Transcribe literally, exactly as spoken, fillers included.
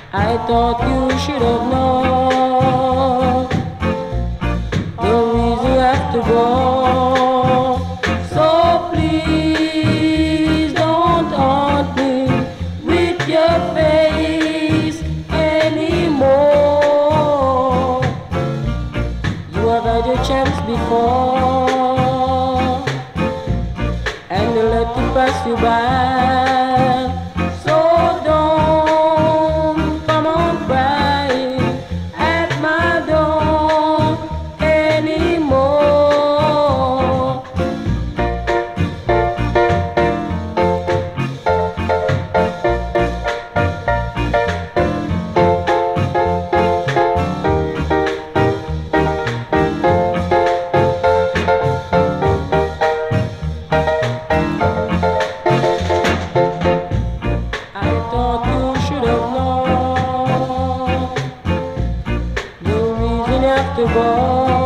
I thought you should have known the reason you have to go. So please don't haunt me with your face anymore. You have had your chance before, and you let it pass you by. So don't come on crying at my door anymore. I thought you should have known the reason you have to go.